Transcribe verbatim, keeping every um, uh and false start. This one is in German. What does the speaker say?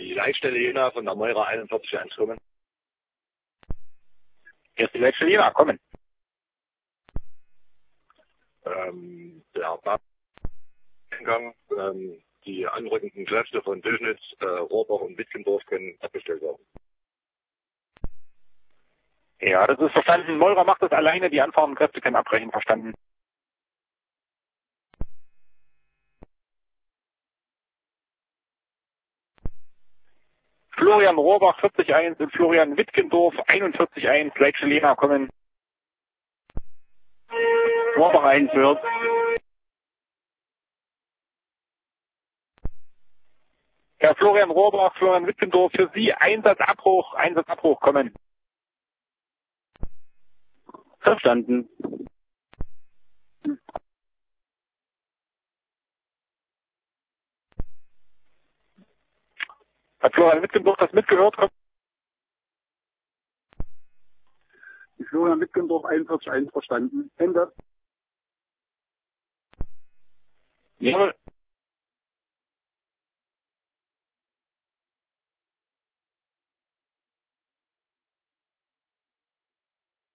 die Leitstelle Jena von der Meurer einundvierzig eins kommen. Hier ist die Leitstelle Jena, kommen. Ähm, der Eingang, ähm, die anrückenden Kräfte von Döschnitz, äh, Rohrbach und Wittgendorf können abgestellt werden. Ja, das ist verstanden. Meurer macht das alleine, die anfahrenden Kräfte können abbrechen, verstanden. Florian Rohrbach vierzig eins und Florian Wittgendorf einundvierzig eins, Leitstelle Jena, kommen. Rohrbach eins wird. Herr Florian Rohrbach, Florian Wittgendorf, für Sie Einsatzabbruch, Einsatzabbruch, kommen. Verstanden. Hat Florian Wittgendorf das mitgehört? Florian Wittgendorf einundvierzig eins verstanden. Ende. Jawohl.